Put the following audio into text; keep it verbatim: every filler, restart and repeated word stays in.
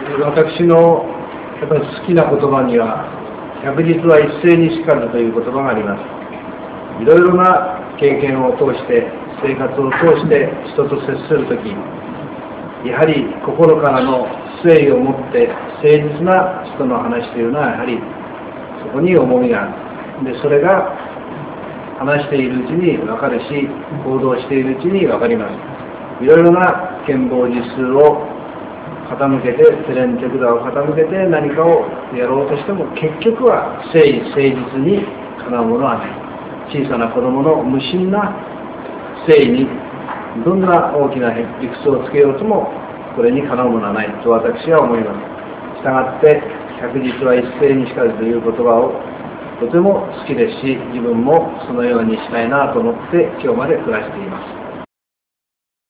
私のやっぱり好きな言葉には、百日は一斉にしかずという言葉があります。いろいろな経験を通して、生活を通して人と接するとき、やはり心からの誠意を持って誠実な人の話というのは、やはりそこに重みがある。で、それが話しているうちに分かるし、行動しているうちに分かります。いろいろな権謀実数を傾けて、手練手管を傾けて何かをやろうとしても、結局は誠意誠実にかなうものはない。小さな子供の無心な誠意にどんな大きな理屈をつけようともこれにかなうものはないと私は思います。したがって百日は一斉にしかずという言葉をとても好きですし、自分もそのようにしたいなと思って今日まで暮らしています。